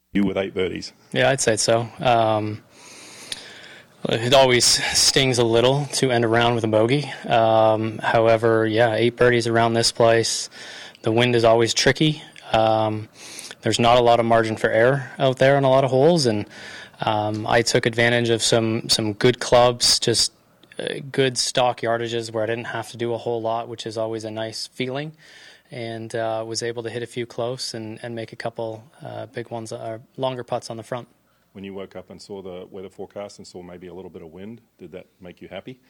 You with 8 birdies. Yeah, I'd say so. It always stings a little to end a round with a bogey. However, 8 birdies around this place. The wind is always tricky. There's not a lot of margin for error out there on a lot of holes, and I took advantage of some good clubs, just good stock yardages where I didn't have to do a whole lot, which is always a nice feeling, and was able to hit a few close and make a couple big ones, longer putts on the front. When you woke up and saw the weather forecast and saw maybe a little bit of wind, did that make you happy?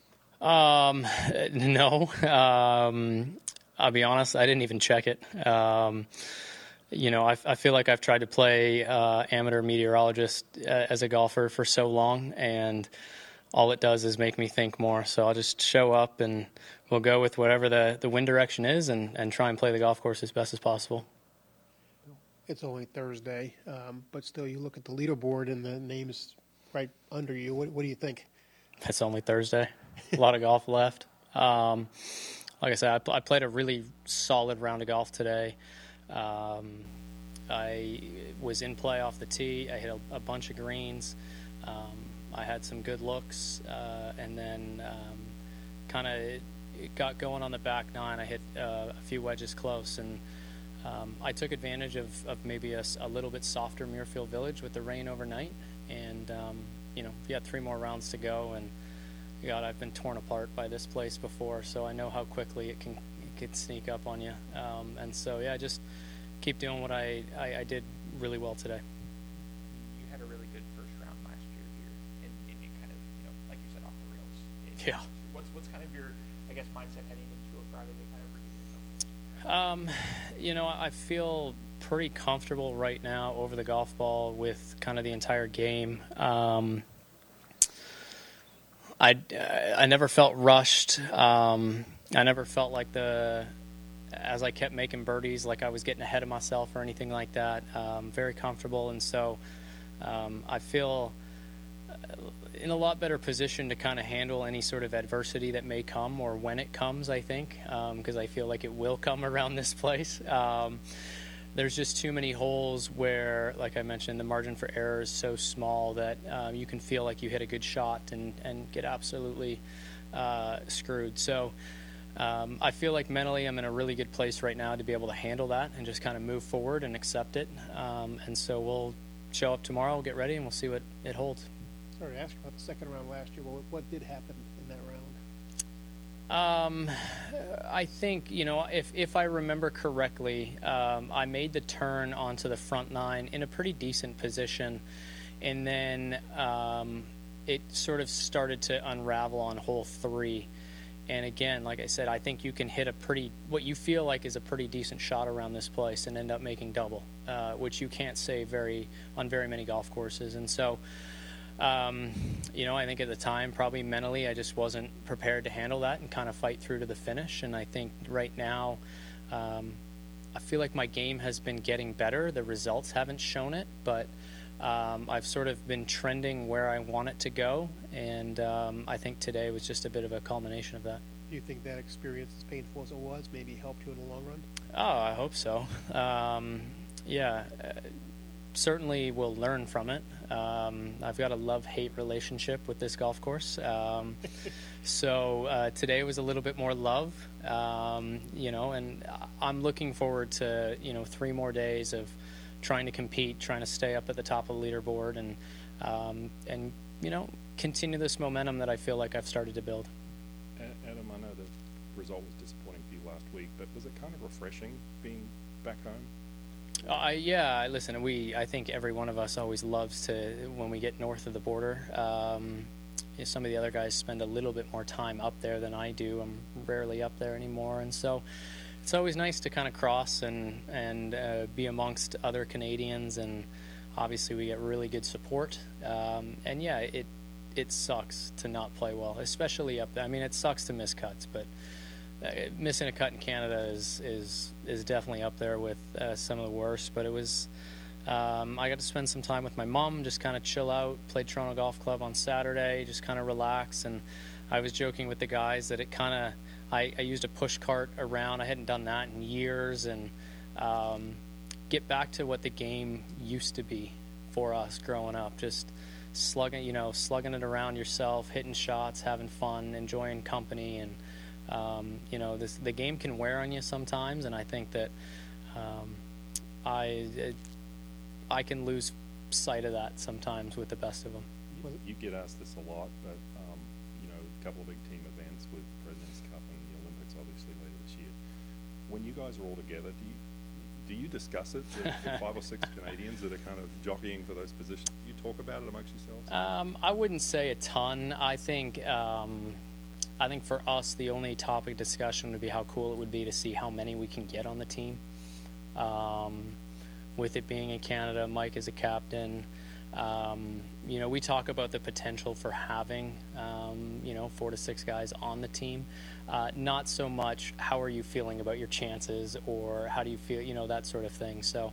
No. I'll be honest, I didn't even check it. I feel like I've tried to play amateur meteorologist as a golfer for so long, and all it does is make me think more. So I'll just show up and we'll go with whatever the wind direction is and try and play the golf course as best as possible. It's only Thursday, but still you look at the leaderboard and the name's right under you. What do you think? It's only Thursday. A lot of golf left. Like I said, I played a really solid round of golf today. I was in play off the tee. I hit a bunch of greens. I had some good looks, and then kind of got going on the back nine. I hit a few wedges close, and I took advantage of maybe a little bit softer Muirfield Village with the rain overnight. And, we got 3 more rounds to go, and God, I've been torn apart by this place before, so I know how quickly it can sneak up on you. And so, just keep doing what I did really well today. You had a really good first round last year here, and it kind of, like you said, off the rails. Yeah. What's kind of your, mindset heading into a Friday to kind of redeem yourself? I feel pretty comfortable right now over the golf ball with kind of the entire game. I never felt rushed. I never felt like as I kept making birdies, like I was getting ahead of myself or anything like that. Very comfortable, and so I feel in a lot better position to kind of handle any sort of adversity that may come or when it comes, I think, because I feel like it will come around this place. There's just too many holes where, like I mentioned, the margin for error is so small that you can feel like you hit a good shot and get absolutely screwed. So I feel like mentally I'm in a really good place right now to be able to handle that and just kind of move forward and accept it. And so we'll show up tomorrow, we'll get ready, and we'll see what it holds. Sorry to ask you about the second round last year. What did happen in that round? I think, if I remember correctly, I made the turn onto the front nine in a pretty decent position, and then it sort of started to unravel on hole 3. And again, like I said, I think you can hit what you feel like is a pretty decent shot around this place and end up making double, which you can't say on very many golf courses. And so, I think at the time, probably mentally, I just wasn't prepared to handle that and kind of fight through to the finish. And I think right now, I feel like my game has been getting better. The results haven't shown it, but I've sort of been trending where I want it to go. And I think today was just a bit of a culmination of that. Do you think that experience, as painful as it was, maybe helped you in the long run? Oh, I hope so. Certainly will learn from it. I've got a love-hate relationship with this golf course. So today was a little bit more love, and I'm looking forward to, 3 more days of trying to compete, trying to stay up at the top of the leaderboard and continue this momentum that I feel like I've started to build. Adam, I know the result was disappointing for you last week, but was it kind of refreshing being back home? Listen, I think every one of us always loves to, when we get north of the border. Some of the other guys spend a little bit more time up there than I do. I'm rarely up there anymore, and so it's always nice to kind of cross and be amongst other Canadians, and obviously we get really good support. It sucks to not play well, especially up there. I mean, it sucks to miss cuts, but missing a cut in Canada is definitely up there with some of the worst. But it was I got to spend some time with my mom, just kind of chill out. Played Toronto Golf Club on Saturday, just kind of relax. And I was joking with the guys that it kind of I used a push cart around. I hadn't done that in years, and get back to what the game used to be for us growing up. Just slugging it around yourself, hitting shots, having fun, enjoying company, and the game can wear on you sometimes. And I think that I can lose sight of that sometimes with the best of them. You get asked this a lot, but a couple of big team events with President's Cup and the Olympics obviously later this year. When you guys are all together, do you discuss it, the 5 or 6 Canadians that are kind of jockeying for those positions? Do you talk about it amongst yourselves? I wouldn't say a ton. I think for us, the only topic of discussion would be how cool it would be to see how many we can get on the team. With it being in Canada, Mike is a captain. We talk about the potential for having, 4 to 6 guys on the team. Not so much how are you feeling about your chances or how do you feel, that sort of thing. So,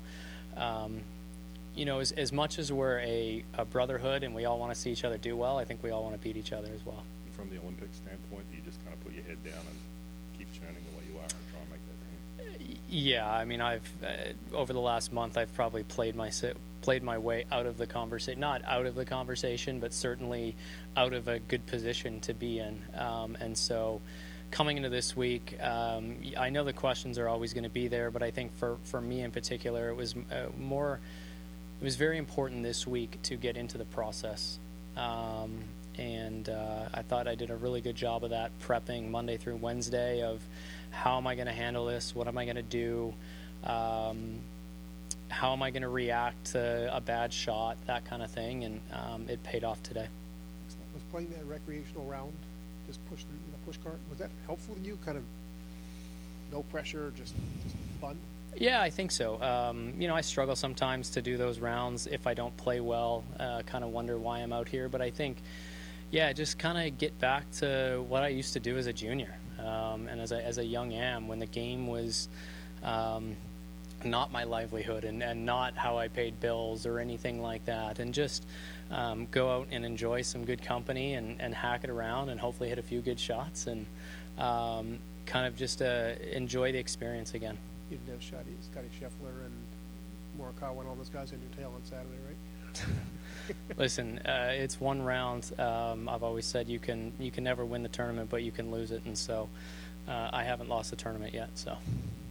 as much as we're a brotherhood and we all want to see each other do well, I think we all want to beat each other as well. From the Olympic standpoint, do you just kind of put your head down and keep churning the way you are and try and make that team? Yeah, I mean, I've over the last month, I've probably played my way out of the conversation, not out of the conversation, but certainly out of a good position to be in. And so coming into this week, I know the questions are always going to be there, but I think for me in particular, it was very important this week to get into the process. And I thought I did a really good job of that, prepping Monday through Wednesday of how am I going to handle this, what am I going to do, how am I going to react to a bad shot, that kind of thing, and it paid off today. Was playing that recreational round, just pushing the push cart, was that helpful to you? Kind of no pressure, just fun? Yeah, I think so. I struggle sometimes to do those rounds if I don't play well, kind of wonder why I'm out here. But I think, just kind of get back to what I used to do as a junior and as a young am when the game was not my livelihood and not how I paid bills or anything like that. And just go out and enjoy some good company and hack it around and hopefully hit a few good shots and kind of just enjoy the experience again. You didn't have Scotty Scheffler and Morikawa and all those guys on your tail on Saturday, right? Listen, it's one round. I've always said you can never win the tournament, but you can lose it, and so I haven't lost the tournament yet. So.